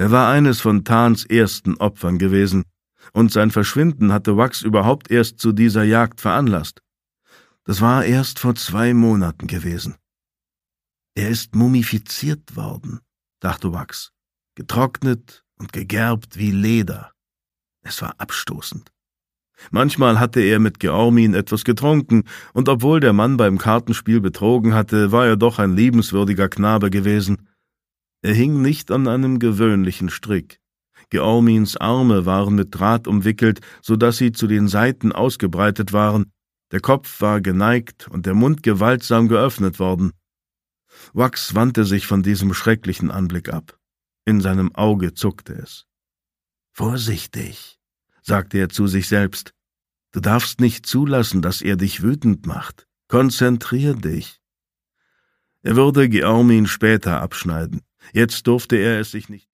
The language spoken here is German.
Er war eines von Tans ersten Opfern gewesen, und sein Verschwinden hatte Wax überhaupt erst zu dieser Jagd veranlasst. Das war erst vor 2 Monaten gewesen. »Er ist mumifiziert worden«, dachte Wax, »getrocknet und gegerbt wie Leder.« Es war abstoßend. Manchmal hatte er mit Geormin etwas getrunken, und obwohl der Mann beim Kartenspiel betrogen hatte, war er doch ein liebenswürdiger Knabe gewesen. Er hing nicht an einem gewöhnlichen Strick. Geormins Arme waren mit Draht umwickelt, so dass sie zu den Seiten ausgebreitet waren. Der Kopf war geneigt und der Mund gewaltsam geöffnet worden. Wax wandte sich von diesem schrecklichen Anblick ab. In seinem Auge zuckte es. »Vorsichtig«, sagte er zu sich selbst. »Du darfst nicht zulassen, dass er dich wütend macht. Konzentrier dich.« Er würde Geormin später abschneiden. Jetzt durfte er es sich nicht